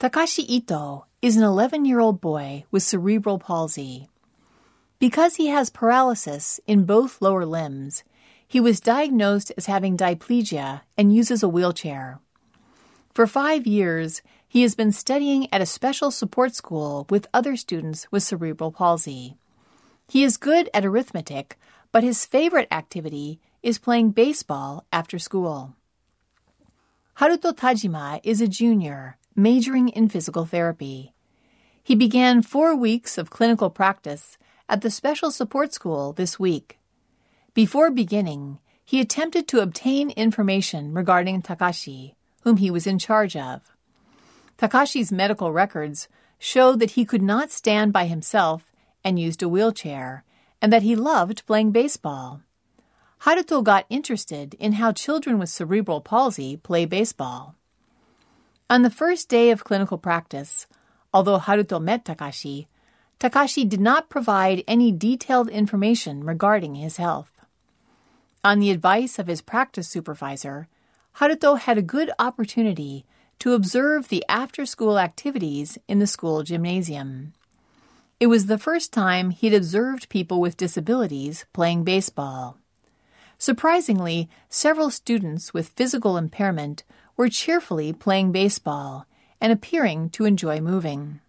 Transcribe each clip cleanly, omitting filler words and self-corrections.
Takashi Ito is an 11-year-old boy with cerebral palsy. Because he has paralysis in both lower limbs, he was diagnosed as having diplegia and uses a wheelchair. For 5 years, he has been studying at a special support school with other students with cerebral palsy. He is good at arithmetic, but his favorite activity is playing baseball after school. Haruto Tajima is a junior, majoring in physical therapy. He began 4 weeks of clinical practice at the special support school this week. Before beginning, he attempted to obtain information regarding Takashi, whom he was in charge of. Takashi's medical records showed that he could not stand by himself and used a wheelchair, and that he loved playing baseball. Haruto got interested in how children with cerebral palsy play baseball. On the first day of clinical practice, although Haruto met Takashi, Takashi did not provide any detailed information regarding his health. On the advice of his practice supervisor, Haruto had a good opportunity to observe the after-school activities in the school gymnasium. It was the first time he'd observed people with disabilities playing baseball. Surprisingly, several students with physical impairment were cheerfully playing baseball and appearing to enjoy moving.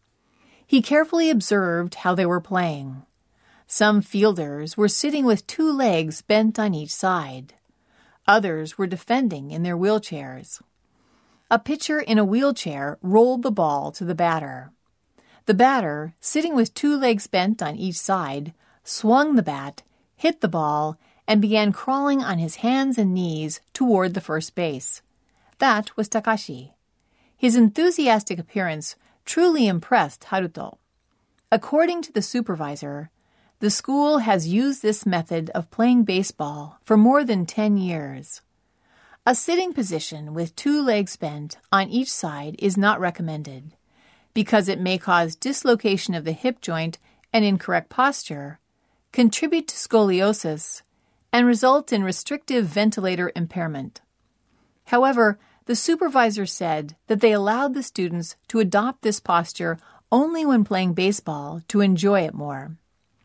He carefully observed how they were playing. Some fielders were sitting with 2 legs bent on each side. Others were defending in their wheelchairs. A pitcher in a wheelchair rolled the ball to the batter. The batter, sitting with 2 legs bent on each side, swung the bat, hit the ball, and began crawling on his hands and knees toward the first base. That was Takashi. His enthusiastic appearance truly impressed Haruto. According to the supervisor, the school has used this method of playing baseball for more than 10 years. A sitting position with 2 legs bent on each side is not recommended because it may cause dislocation of the hip joint and incorrect posture, contribute to scoliosis, and result in restrictive ventilator impairment. However, the supervisor said that they allowed the students to adopt this posture only when playing baseball to enjoy it more.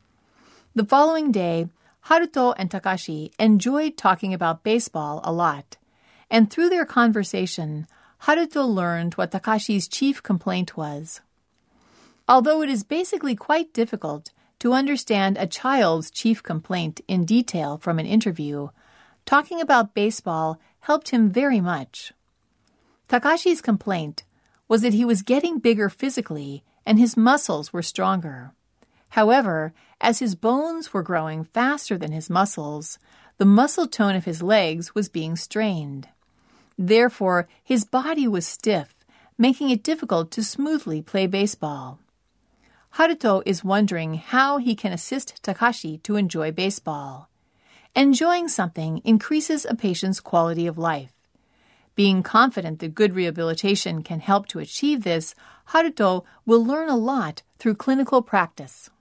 The following day, Haruto and Takashi enjoyed talking about baseball a lot, and through their conversation, Haruto learned what Takashi's chief complaint was. Although it is basically quite difficult to understand a child's chief complaint in detail from an interview, talking about baseball helped him very much. Takashi's complaint was that he was getting bigger physically and his muscles were stronger. However, as his bones were growing faster than his muscles, the muscle tone of his legs was being strained. Therefore, his body was stiff, making it difficult to smoothly play baseball. Haruto is wondering how he can assist Takashi to enjoy baseball. Enjoying something increases a patient's quality of life. Being confident that good rehabilitation can help to achieve this, Haruto will learn a lot through clinical practice.